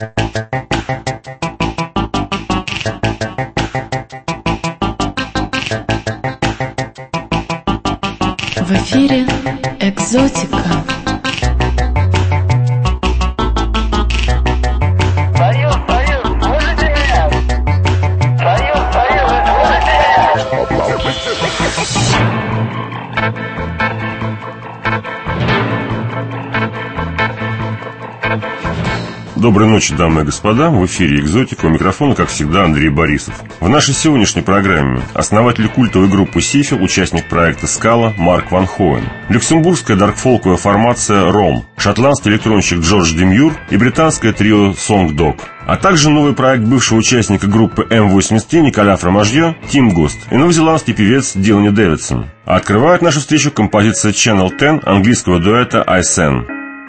В эфире «Экзотика». Доброй ночи, дамы и господа. В эфире «Экзотика». У микрофона, как всегда, Андрей Борисов. В нашей сегодняшней программе основатель культовой группы Сифил, участник проекта «Скала» Марк Ван Хоен, люксембургская даркфолковая формация «Ром», шотландский электронщик Джордж Демьюр и британское трио «Сонг Дог», а также новый проект бывшего участника группы М83 Николя Фромажье Тим Гост и новозеландский певец Дилани Дэвидсон. А открывает нашу встречу композиция Channel 10 английского дуэта ISN.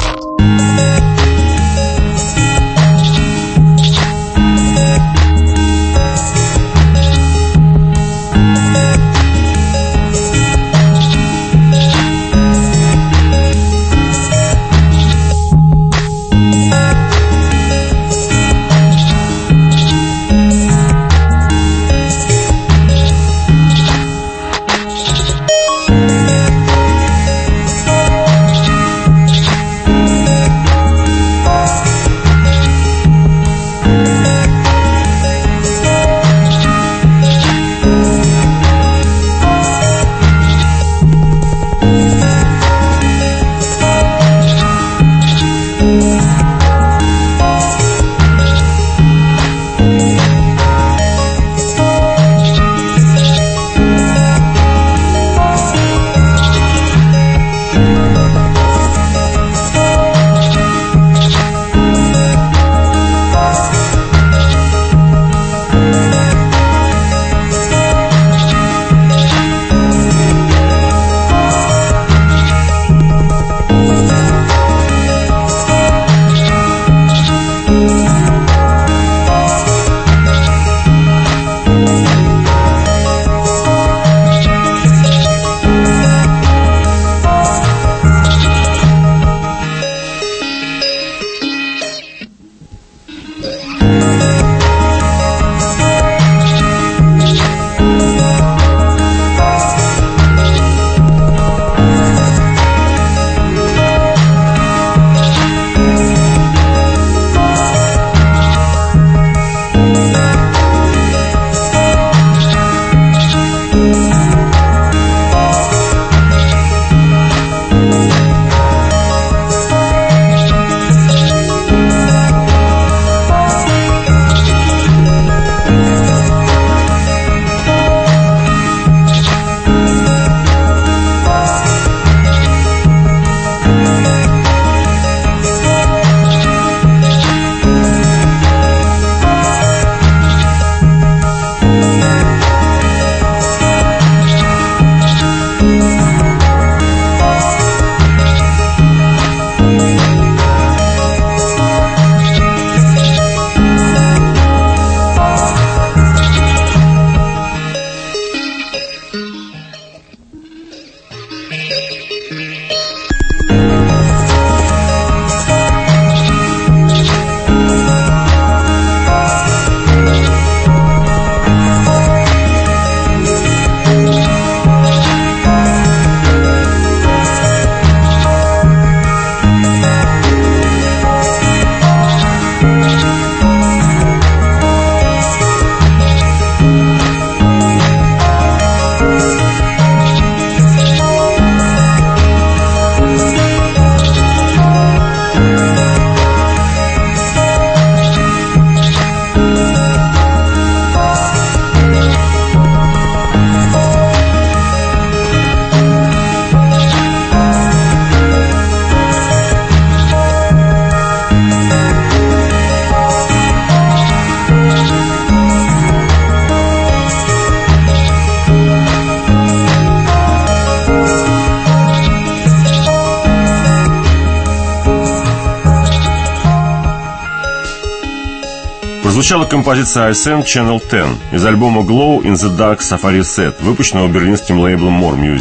Прозвучала композиция ISN Channel 10 из альбома Glow in the Dark Safari Set, выпущенного берлинским лейблом More Music.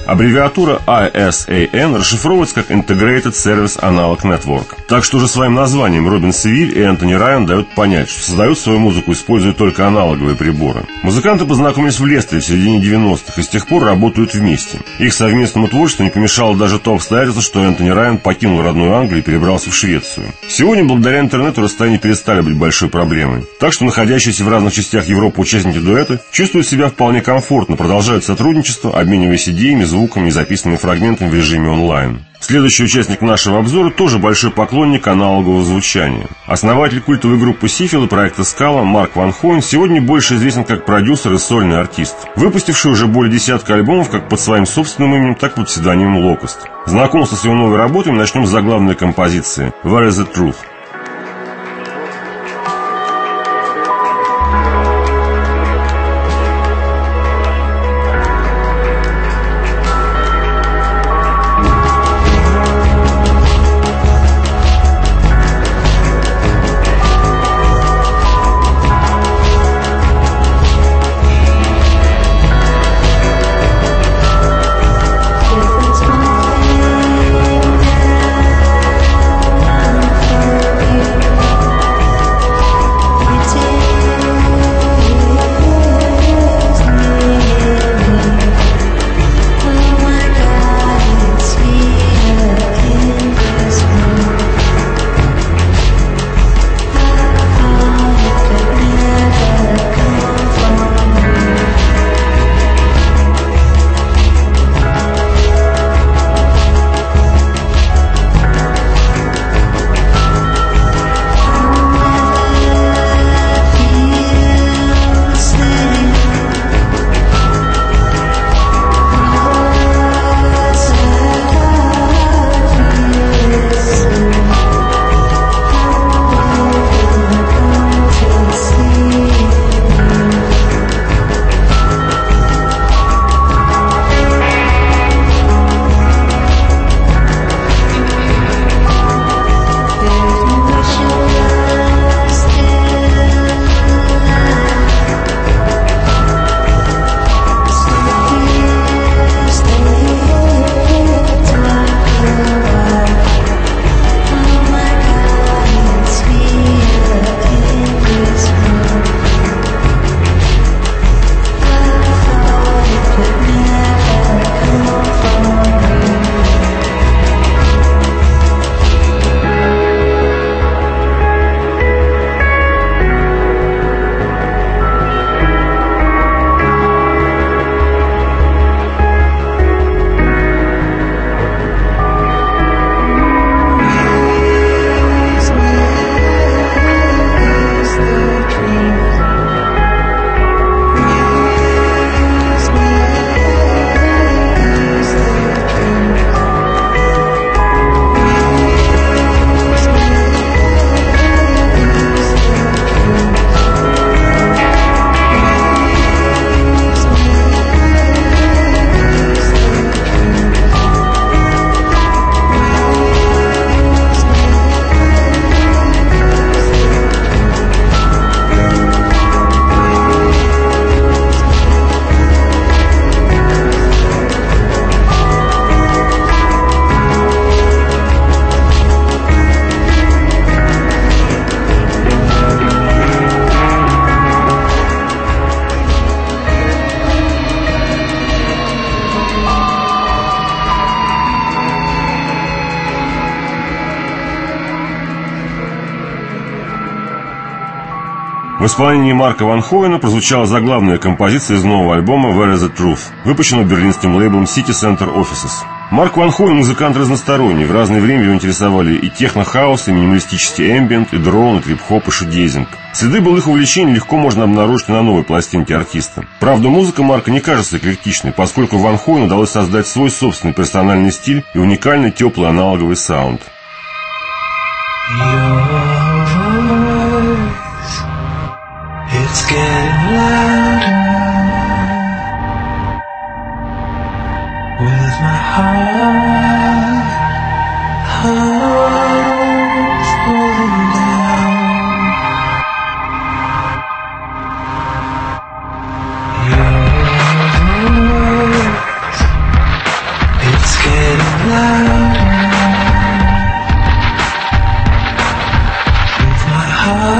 Аббревиатура ISAN расшифровывается как Integrated Service Analog Network. Так что уже своим названием Робин Севиль и Энтони Райан дают понять, что создают свою музыку, используя только аналоговые приборы. Музыканты познакомились в Лестере в середине 90-х и с тех пор работают вместе. Их совместному творчеству не помешало даже то обстоятельство, что Энтони Райан покинул родную Англию и перебрался в Швецию. Сегодня, благодаря интернету, расстояния перестали быть большой проблемой. Так что находящиеся в разных частях Европы участники дуэта чувствуют себя вполне комфортно, продолжают сотрудничество, обмениваясь идеями, звуками и записанными фрагментами в режиме онлайн. Следующий участник нашего обзора тоже большой поклонник аналогового звучания. Основатель культовой группы Сифил и проекта Scala Марк Ван Хоен сегодня больше известен как продюсер и сольный артист, выпустивший уже более десятка альбомов как под своим собственным именем, так и под псевдонимом Локост. Знакомство с его новой работой начнем с заглавной композиции «Where is the Truth?». В исполнении Марка Ван Хоена прозвучала заглавная композиция из нового альбома «Where is the Truth», выпущенного берлинским лейблом City Center Offices. Марк Ван Хоен музыкант разносторонний, в разное время его интересовали и техно-хаус, и минималистический эмбиент, и дрон, и трип-хоп, и шудейзинг. Следы былых увлечений легко можно обнаружить на новой пластинке артиста. Правда, музыка Марка не кажется эклектичной, поскольку Ван Хоену удалось создать свой собственный персональный стиль и уникальный теплый аналоговый саунд. It's getting louder with my heart falling down. Your voice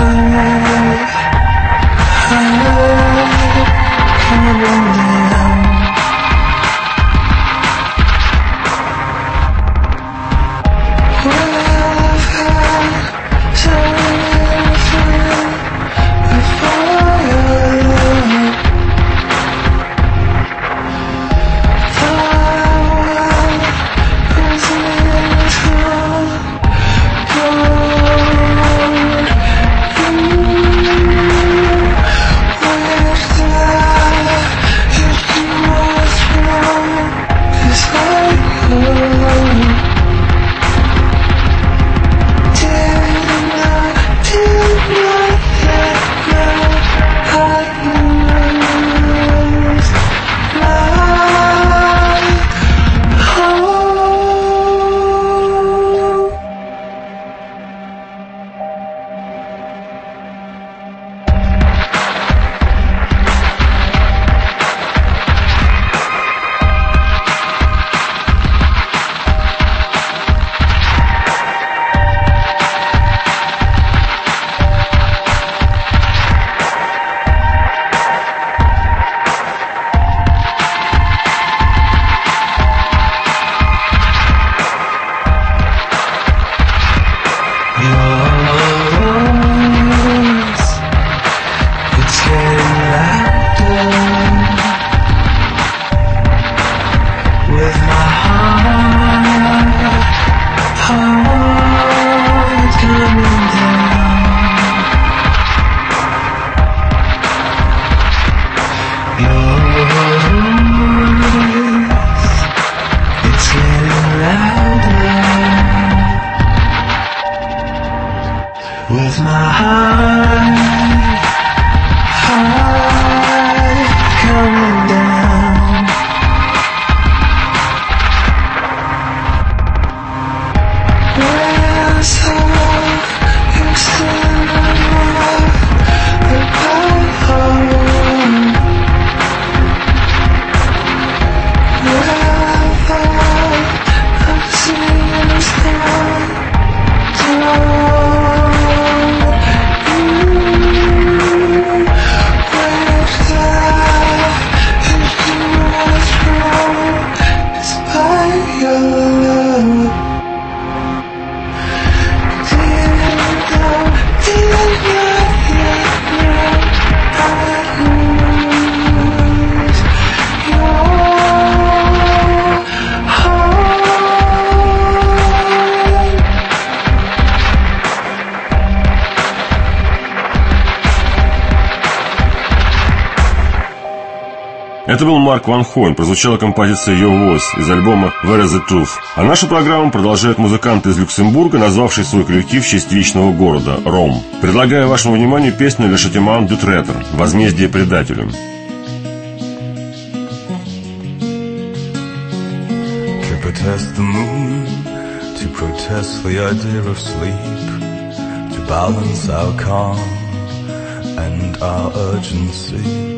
With my heart coming down, where's hope extended the power? Wherever I've seen is gone. Это был Марк Ван Хоен, прозвучала композиция Your Voice из альбома Where is the Truth. А нашу программу продолжают музыканты из Люксембурга, назвавшие свой коллектив в честь вечного города – Ром. Предлагаю вашему вниманию песню Le Châtiment du Traître – «Возмездие предателю». To protest the moon, to protest the idea of sleep, to balance our calm and our urgency.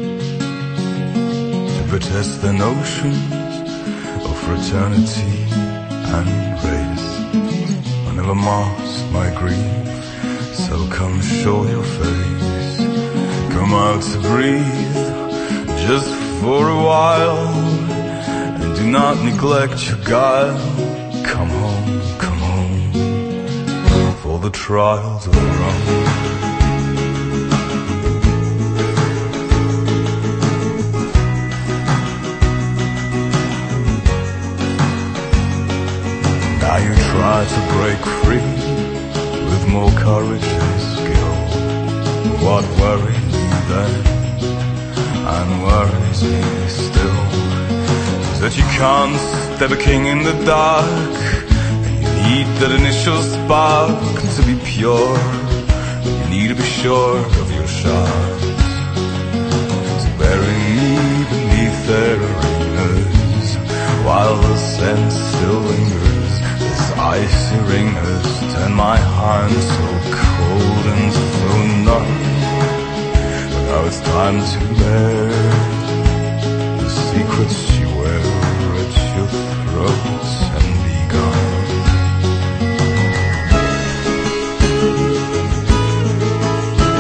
Protest the notions of fraternity and race. I never masked my grief, so come show your face. Come out to breathe, just for a while, and do not neglect your guile. Come home, for the trials of Rome. Now you try to break free with more courage and skill. What worries me then, and worries me still, is that you can't step a king in the dark, and you need that initial spark to be pure. You need to be sure of your shots, to bury me beneath their arenas, while the sense still lingers. Icy ringers turn my hands so cold and so numb. But now it's time to bear the secrets you wear at your throats and be gone.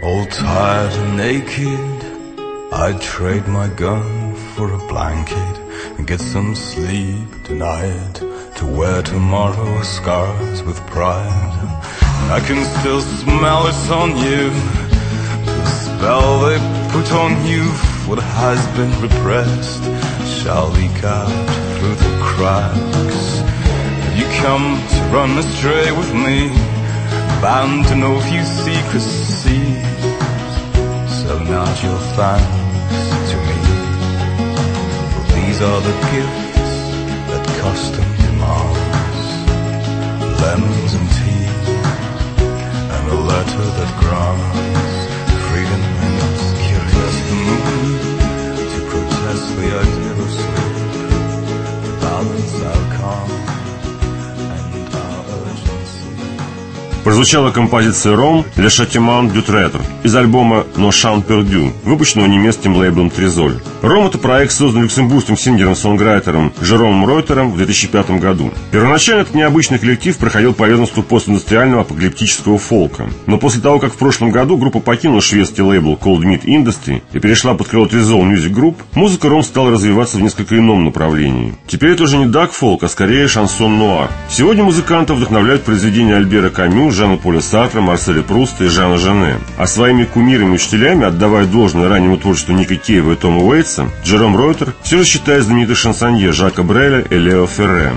All tired and naked, I'd trade my gun for a blanket and get some sleep tonight, to wear tomorrow's scars with pride. I can still smell it on you, the spell they put on you. What has been repressed shall leak out through the cracks. You come to run astray with me, bound to know few secrecies, so nod your thanks to me. For these are the gifts that custom demands, lemons and tea, and a letter that grants freedom and obscurity. The moon to protest the idea of sleep, to balance our calm and our urgency. Прозвучала композиция «Ром» «Le Châtiment du Traître» из альбома «No Chant Perdu», выпущенного немецким лейблом «Трезоль». «Ром» — это проект, созданный люксембургским сингером-сонграйтером Жеромом Ройтером в 2005 году. Первоначально этот необычный коллектив проходил по ведомству постиндустриального апокалиптического фолка. Но после того, как в прошлом году группа покинула шведский лейбл Cold Meat Industry и перешла под крыло Трезоль Music Group, музыка «Ром» стала развиваться в несколько ином направлении. Теперь это уже не дарк-фолк, а скорее шансон-нуар. Сегодня музыкантов вдохновляют произведения Альбера Камю, Жана-Поля Сартра, Марселя Пруста и Жана Жене. А своими кумирами и учителями, отдавая должное раннему творчеству Ника Кейва и Тома Уэйтса, Жером Ройтер все же считает знаменитых шансонье Жака Бреля и Лео Ферре.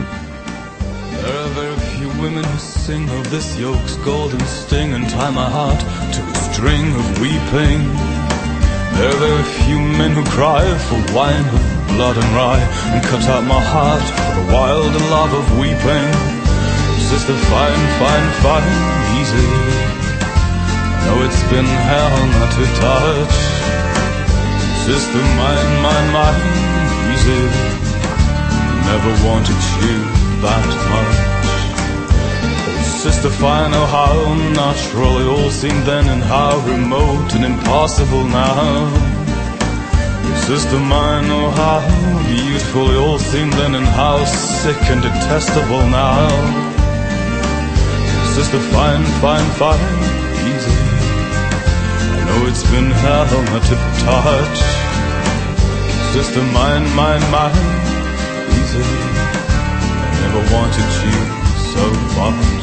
Sing of this yoke's golden sting and tie my heart to a string of weeping. There are very few men who cry for wine of blood and rye and cut out my heart for the wild love of weeping. Sister, fine, fine, fine, easy. I know it's been hell not to touch. Sister, mine, mine, mine, easy. Never wanted you that much. Sister, fine, oh how natural it all seemed then, and how remote and impossible now. Sister mine, oh how beautiful it all seemed then, and how sick and detestable now. Sister, fine, fine, fine, easy. I know it's been hell not to touch. Sister mine, mine, mine, easy. I never wanted you so much.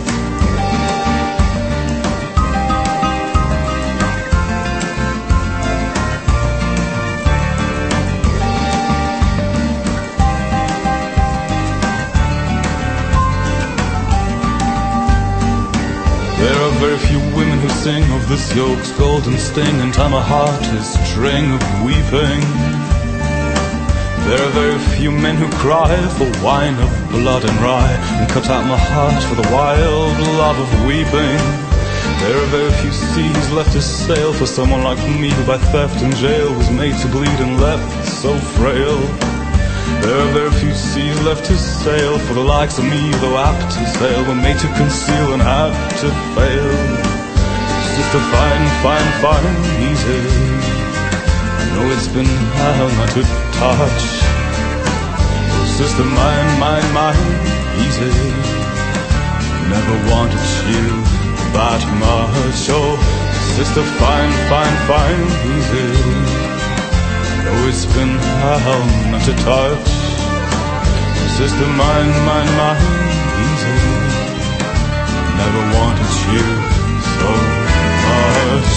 There are very few women who sing of this yoke's golden sting and tie my heart to a string of weeping. There are very few men who cry for wine of blood and rye and cut out my heart for the wild love of weeping. There are very few seas left to sail for someone like me who by theft and jail was made to bleed and left so frail. There are very few seas left to sail for the likes of me, though apt to sail, were made to conceal and have to fail. Sister, fine, fine, fine, easy. I know it's been hell not to touch. Oh, sister, mine, mine, mine, easy. Never wanted you that much. Oh, sister, fine, fine, fine, easy. Oh, it's been hell not to touch. Sister, mine, mine, mine, easy. Never wanted you so much.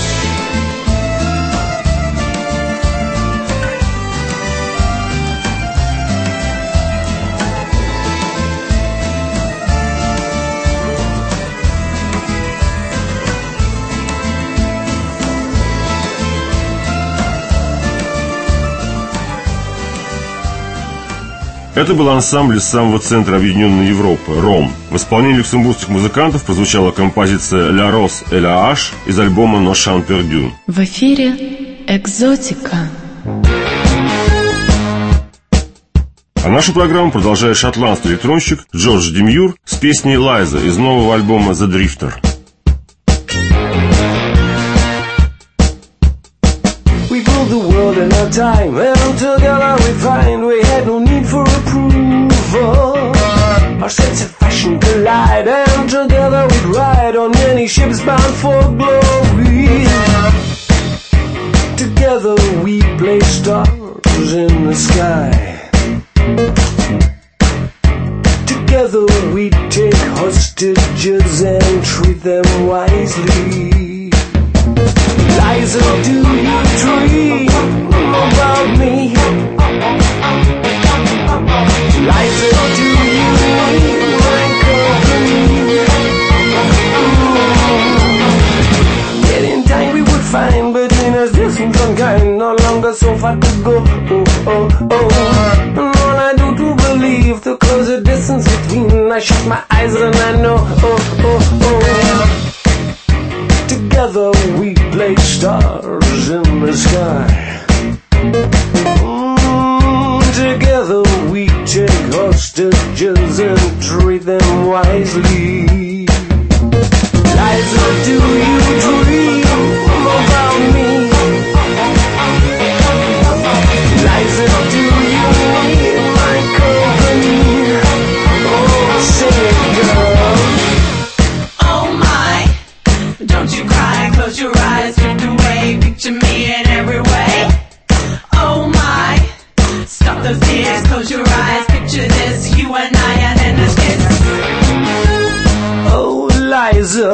Это был ансамбль из самого центра Объединенной Европы «Ром». В исполнении люксембургских музыкантов прозвучала композиция «La Rose et la Hache» из альбома «No Chant Perdu». В эфире «Экзотика». А нашу программу продолжает шотландский электронщик Джордж Демьюр с песней «Лайза» из нового альбома «The Drifter». In our time, and together we find we had no need for approval. Our sense of fashion collide, and together we'd ride on many ships bound for glory. hostages and treat them wisely. Liza, do you dream about me? Liza, do you need my company? Yet in time we would find between us distance unkind, no longer so far to go. And all I do to believe, to close the distance between, I shut my eyes and I know. Together we play stars in the sky. Together we take hostages and treat them wisely. Liza, do you dream about me? Liza, do you need my company? Oh, sing it, girl. Oh my, don't you cry, close your eyes, drift away, picture me in every way. Oh my, stop those tears, close your eyes, picture this, you and I an endless kiss. Oh, Liza,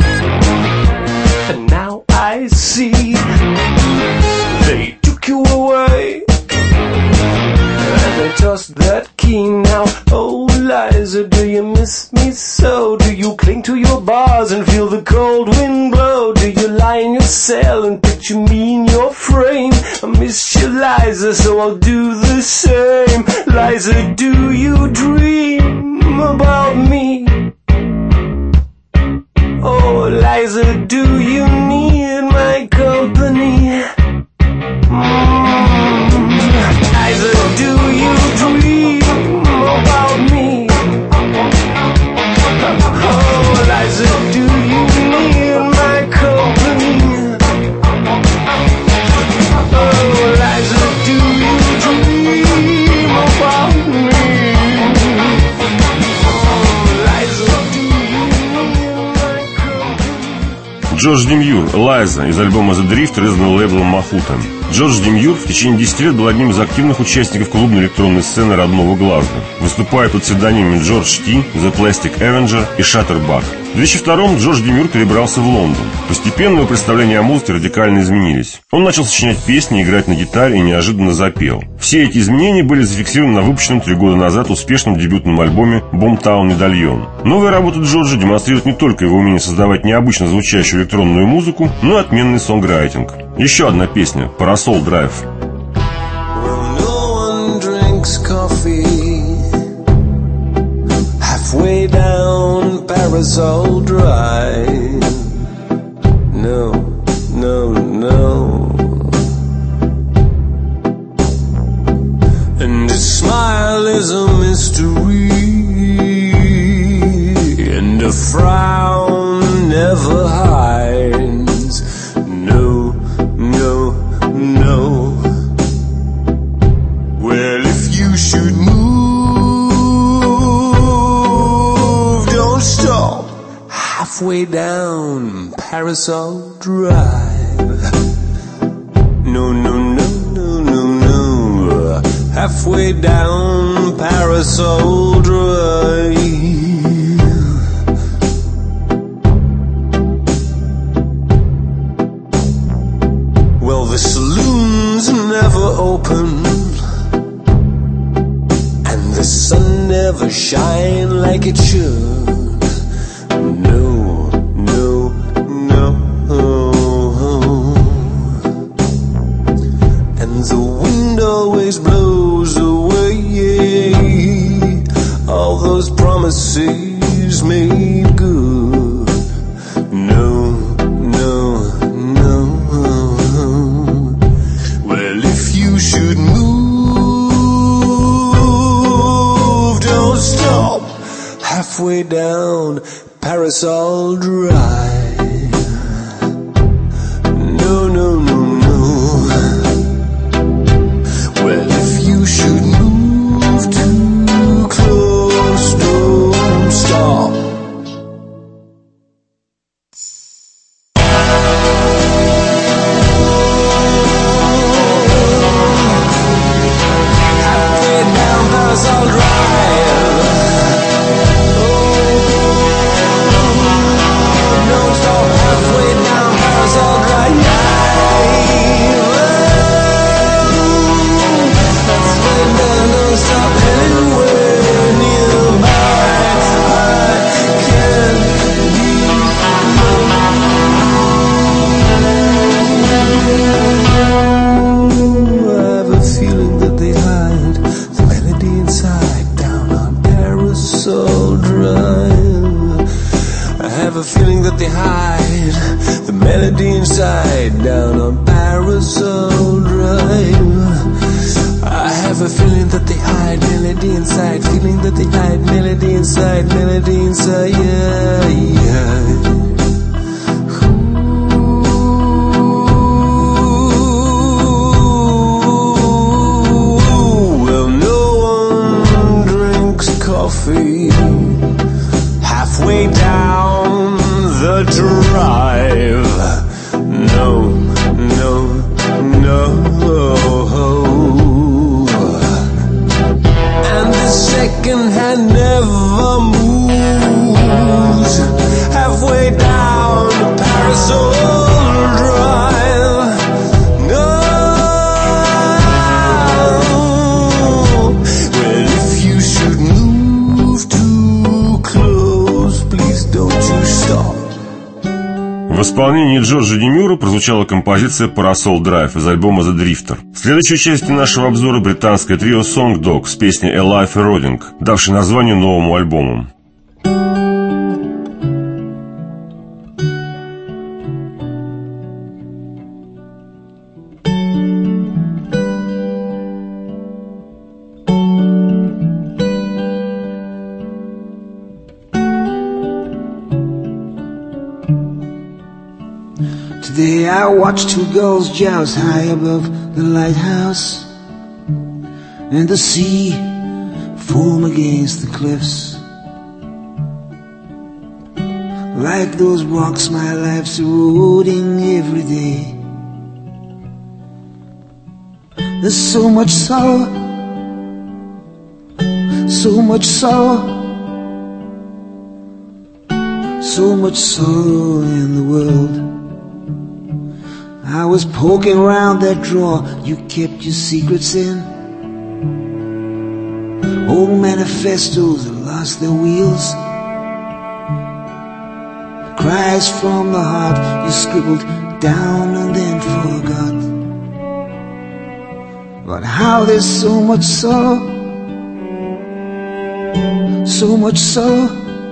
and now I see they took you away and they tossed that key. Now, oh, Liza, do you miss me so? Do you cling to your bars and feel the cold wind blow? Do you lie in your cell and picture me in your frame? I miss you, Liza, so I'll do the same. Liza, do you dream about me? Oh, Liza, do you need my company? Liza, do you dream about me? Oh, Liza, do you need my company? Oh, Liza, do you dream about me? Oh, Liza, do you need my company? Джордж Демьюр, «Лайза» из альбома «The Drifter», изданного лейблом Махута. Джордж Демьюр в течение 10 лет был одним из активных участников клубной электронной сцены родного Глазго, выступая под псевдонимами Джордж Ти, The Plastic Avenger и Shutterbug. В 2002-м Джордж Демьюр перебрался в Лондон. Постепенно его представления о музыке радикально изменились. Он начал сочинять песни, играть на гитаре и неожиданно запел. Все эти изменения были зафиксированы на выпущенном 3 года назад успешном дебютном альбоме «Boomtown Medallion». Новая работа Джорджа демонстрирует не только его умение создавать необычно звучащую электронную музыку, но и отменный сонграйтинг. Еще одна песня «Parasol Drive». Halfway down Parasol Drive. No, no, no. And his smile is a mystery, and a frown never hides. No, no, no. Well, if you should move, stop halfway down Parasol Drive. No, no, no, no, no, no. Halfway down Parasol Drive. Well, the saloons never open, and the sun never shine like it should. No, no, no. And the wind always blows away all those promises made good. No, no, no. Well, if you should move, don't stop halfway down Parasol Drive. No, no, no, no. Well, if you should move too close, don't stop. Halfway down Parasol Drive. Oh. upside down on Parasol Drive. I have a feeling that they hide melody inside, feeling that they hide melody inside, yeah, yeah. Coffee halfway down the drive. No, no, no. And the second hand never moves halfway down the Parasol Drive. No. Well, if you should move too close, please don't you stop. В исполнении Джорджа Демюра прозвучала композиция «Parasol Drive» из альбома «The Drifter». В следующей части нашего обзора британское трио Song Dog с песней «A Life Eroding», давшей название новому альбому. Today I watched two girls joust high above the lighthouse, and the sea foam against the cliffs. Like those rocks, my life's eroding every day. There's so much sorrow, so much sorrow, so much sorrow in the world. I was poking around that drawer you kept your secrets in. Old manifestos that lost their wheels. Cries from the heart you scribbled down and then forgot. But how there's so much sorrow, so much sorrow.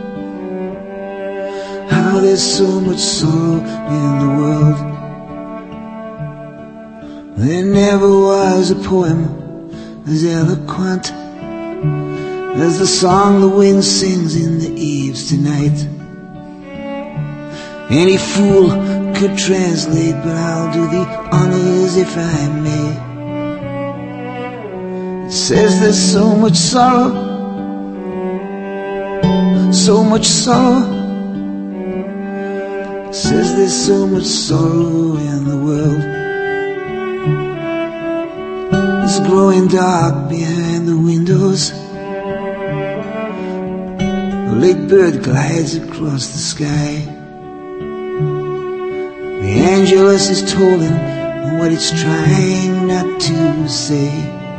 How there's so much sorrow in the world. There never was a poem as eloquent as the song the wind sings in the eaves tonight. Any fool could translate, but I'll do the honors if I may. It says there's so much sorrow, so much sorrow. It says there's so much sorrow in the world. It's growing dark behind the windows. A late bird glides across the sky. The Angelus is tolling on what it's trying not to say.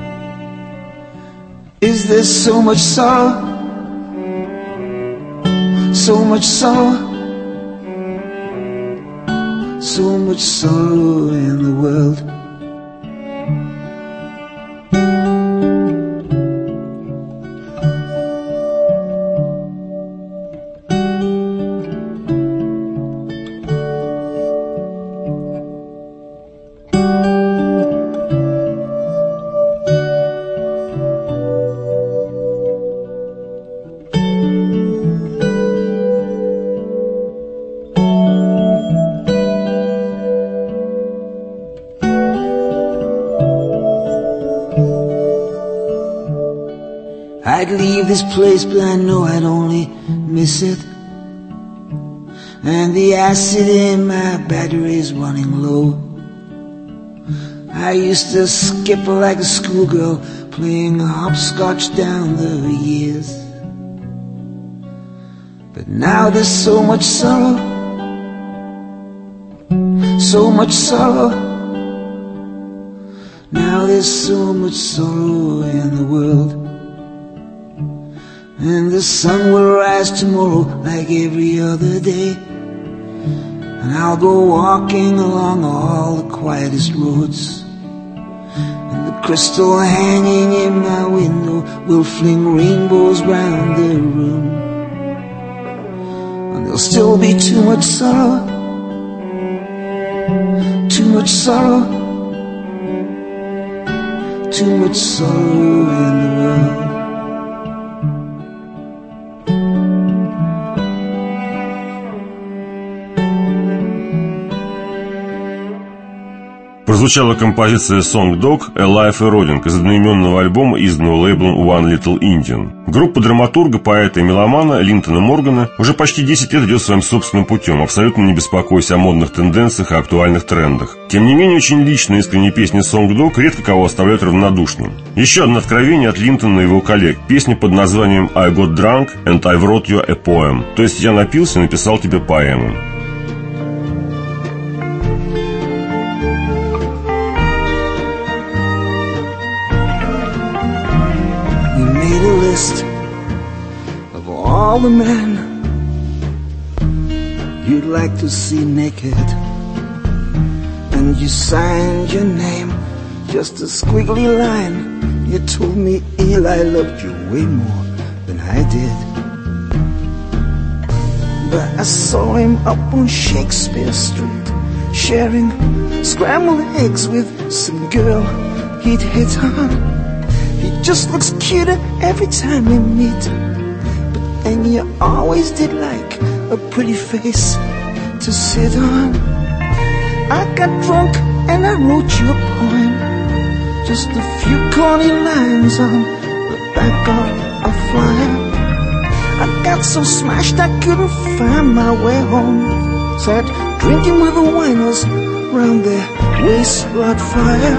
Is there so much sorrow, so much sorrow, so much sorrow in the world? I'd leave this place, but I know I'd only miss it. And the acid in my battery's running low. I used to skip like a schoolgirl, playing hopscotch down the years. But now there's so much sorrow, so much sorrow. Now there's so much sorrow in the world. And the sun will rise tomorrow like every other day. And I'll go walking along all the quietest roads. And the crystal hanging in my window will fling rainbows round the room. And there'll still be too much sorrow, much sorrow in the world. Прозвучала композиция Song Dog «A Life Eroding» из одноименного альбома, изданного лейблом One Little Indian. Группа драматурга, поэта и меломана Линтона Моргана уже почти 10 лет идет своим собственным путем, абсолютно не беспокоясь о модных тенденциях и актуальных трендах. Тем не менее, очень личные искренние песни Song Dog редко кого оставляют равнодушным. Еще одно откровение от Линтона и его коллег. Песня под названием «I got drunk and I wrote you a poem». То есть «Я напился и написал тебе поэму». Of all the men you'd like to see naked, and you signed your name, just a squiggly line. You told me Eli loved you way more than I did, but I saw him up on Shakespeare Street, sharing scrambled eggs with some girl he'd hit on. He just looks cuter every time we meet, but then you always did like a pretty face to sit on. I got drunk and I wrote you a poem, just a few corny lines on the back of a flyer. I got so smashed I couldn't find my way home, sat drinking with the whiners round their waist blood fire.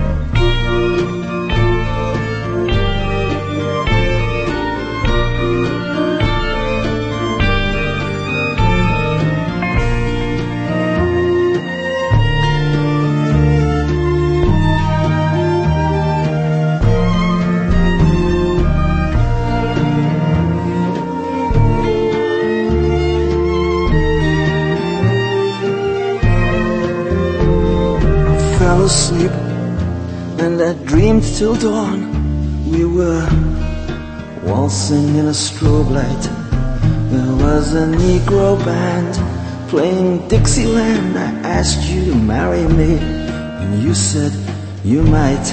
Asleep, and I dreamed till dawn. We were waltzing in a strobe light. There was a Negro band playing Dixieland. I asked you to marry me, and you said you might.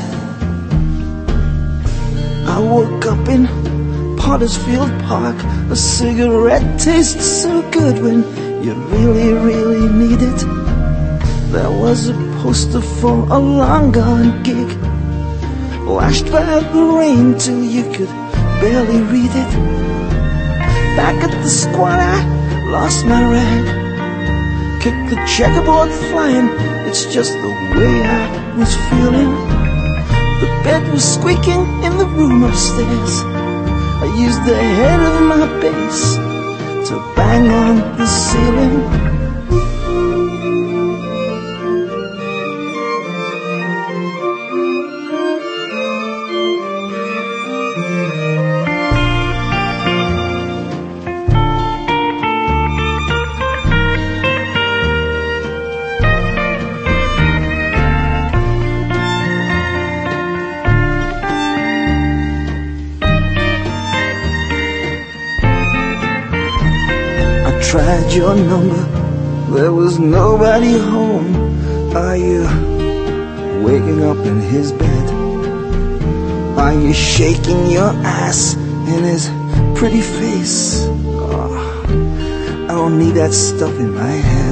I woke up in Pottersfield Park. A cigarette tastes so good when you really, really need it. There was a poster for a long gone gig, lashed by the rain till you could barely read it. Back at the squad I lost my rag, kicked the checkerboard flying. It's just the way I was feeling. The bed was squeaking in the room upstairs. I used the head of my bass to bang on the ceiling. Tried your number, there was nobody home. Are you waking up in his bed? Are you shaking your ass in his pretty face? Oh, I don't need that stuff in my head.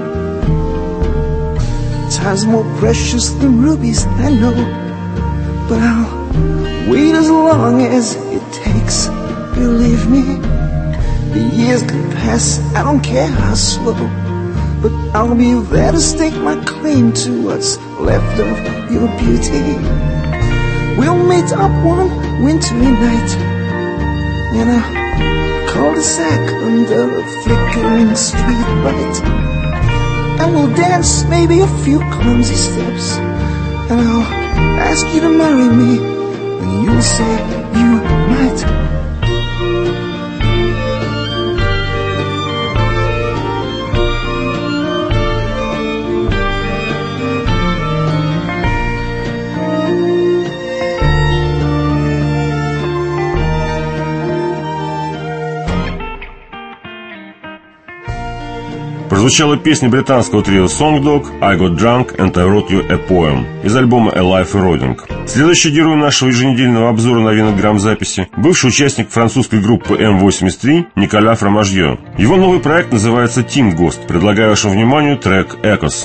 Time's more precious than rubies, I know, but I'll wait as long as it takes, believe me. The years can pass, I don't care how slow, but I'll be there to stake my claim to what's left of your beauty. We'll meet up one wintry night in a cul-de-sac under a flickering street light, and we'll dance maybe a few clumsy steps, and I'll ask you to marry me, and you'll say you might. прозвучала песня британского трио Song Dog «I Got Drunk and I Wrote You a Poem» из альбома A Life Eroding. Следующий герой нашего еженедельного обзора новинок грамзаписи – бывший участник французской группы M83 Николя Фромажье. Его новый проект называется Team Ghost. Предлагаю вашему вниманию трек «Echoes».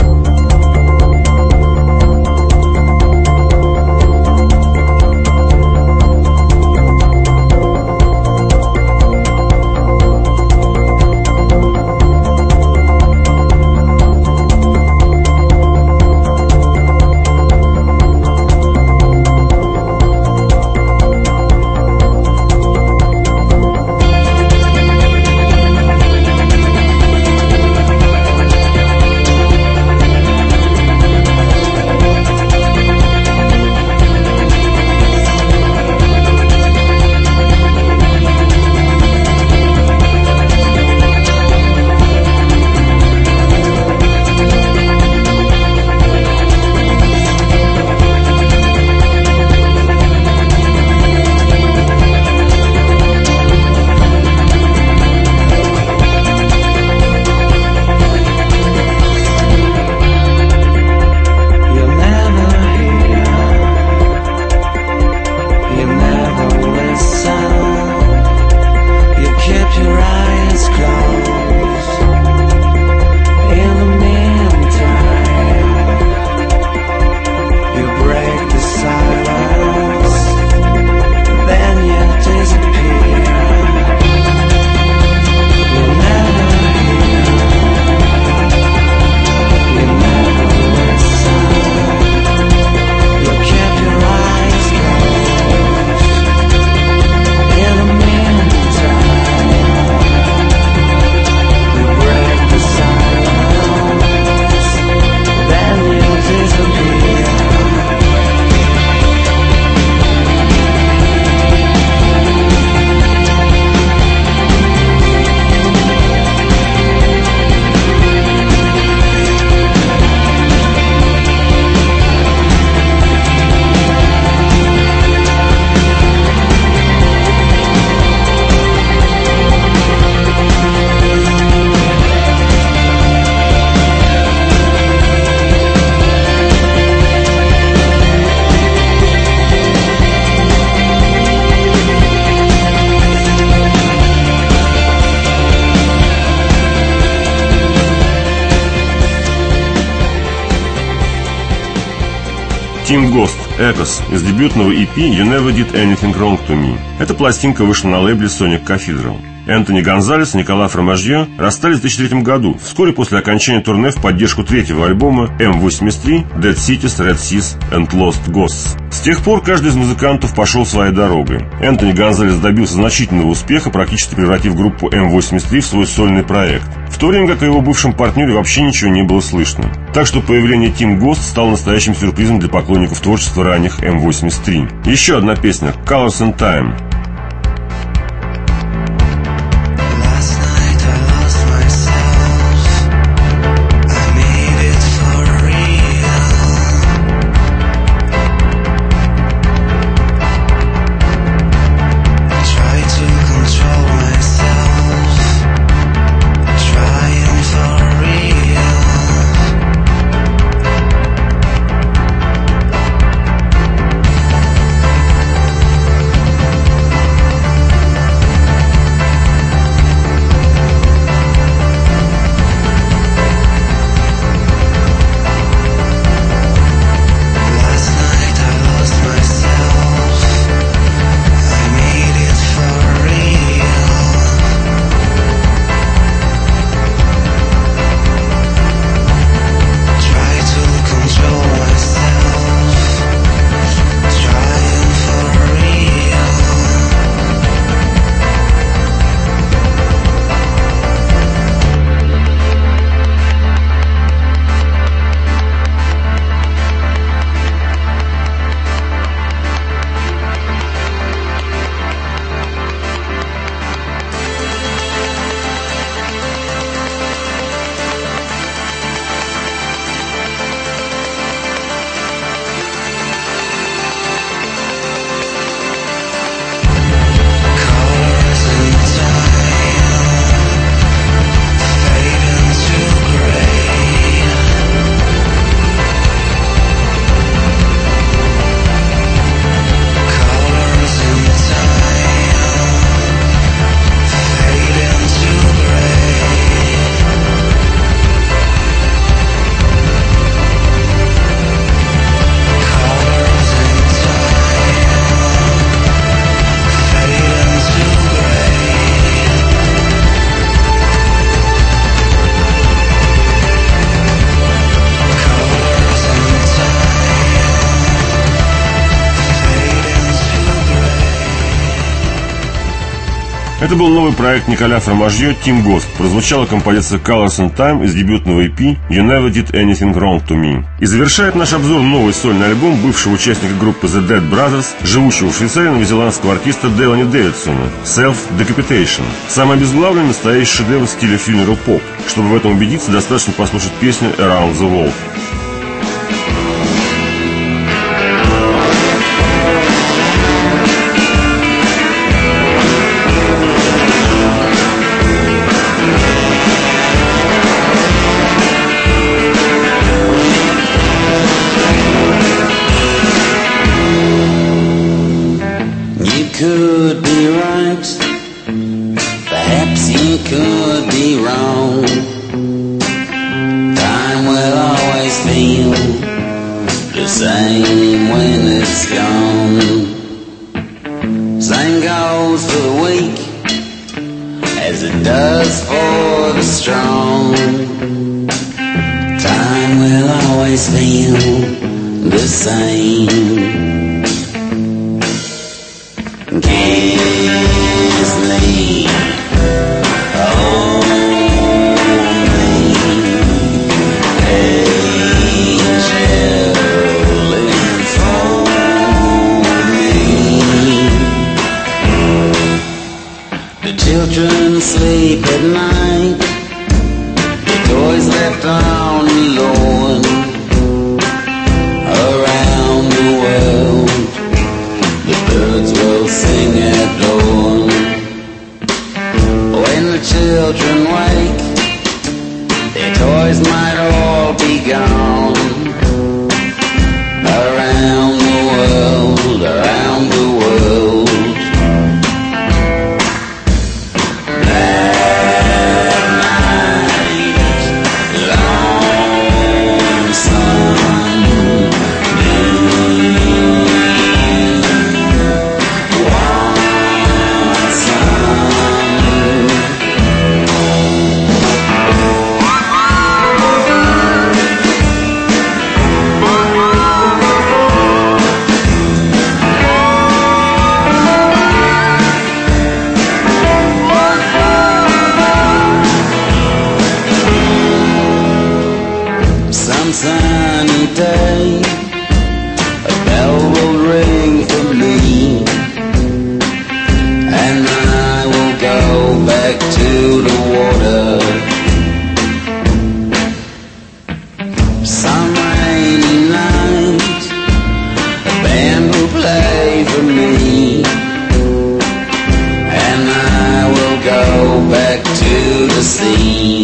Team Ghost Echoes из дебютного EP You Never Did Anything Wrong to Me. Эта пластинка вышла на лейбле Sonic Cathedral. Энтони Гонзалес и Никола Фромажье расстались в 2003 году, вскоре после окончания турне в поддержку третьего альбома M83 Dead Cities, Red Seas and Lost Ghosts. С тех пор каждый из музыкантов пошел своей дорогой. Энтони Гонзалес добился значительного успеха, практически превратив группу M83 в свой сольный проект, в то время как о его бывшем партнере вообще ничего не было слышно. Так что появление Team Ghost стало настоящим сюрпризом для поклонников творчества ранних M83. Еще одна песня Colors and Time. Это был новый проект Николя Фромажье «Team Ghost». Прозвучала композиция Colors and Time из дебютного EP «You Never Did Anything Wrong to Me». И завершает наш обзор новый сольный альбом бывшего участника группы The Dead Brothers, живущего в Швейцарии новозеландского артиста Делани Дэвидсона, «Self Decapitation». Самый обезглавленный настоящий шедевр в стиле funeral pop. Чтобы в этом убедиться, достаточно послушать песню «Around the World». Could be right, perhaps you could be wrong. Time will always feel the same when it's gone. Same goes for the weak as it does for the strong. Time will always feel the same. Kiss me, hold me, angel, enfold me. The children sleep at night, the toys left on alone. Around the world, the birds will sing at dawn. When the children wake, their toys might all be gone. Around the world, around the world. That night, lonesome, sunny day, a bell will ring for me, and I will go back to the water. Some rainy night, a band will play for me, and I will go back to the sea.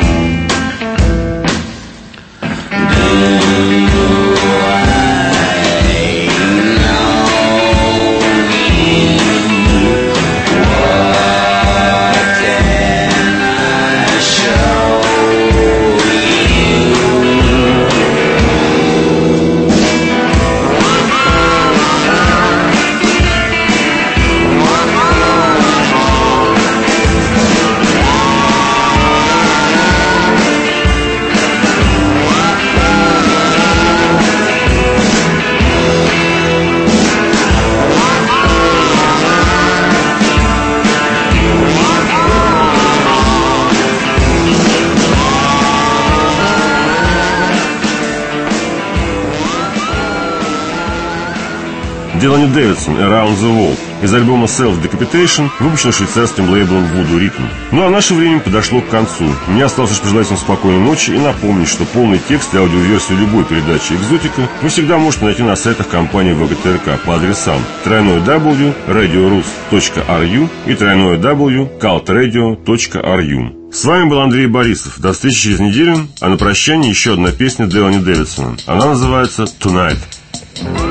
Делани Дэвидсон «Around the World» из альбома «Self Decapitation», выпущен швейцарским лейблом Voodoo Rhythm. Ну а наше время подошло к концу. Мне осталось лишь пожелать вам спокойной ночи и напомнить, что полный текст и аудиоверсию любой передачи «Экзотика» вы всегда можете найти на сайтах компании ВГТРК по адресам www.radiorus.ru и www.cultradio.ru. С вами был Андрей Борисов. До встречи через неделю, а на прощание еще одна песня Делани Дэвидсона. Она называется «Tonight».